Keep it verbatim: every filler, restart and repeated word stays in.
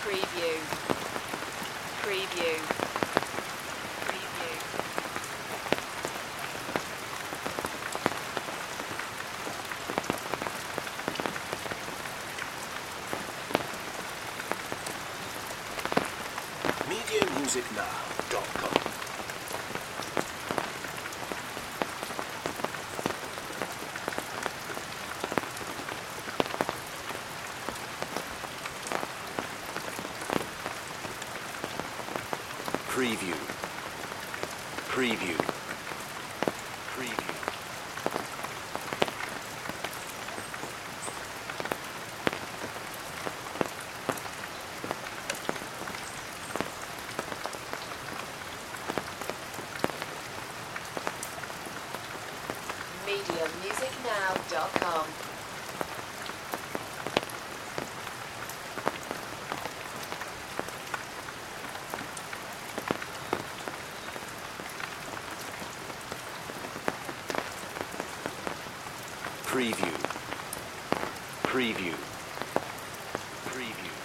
Preview. Preview. Preview. media music now dot com. Preview. Preview. Preview. media music now dot com. Preview. Preview. Preview.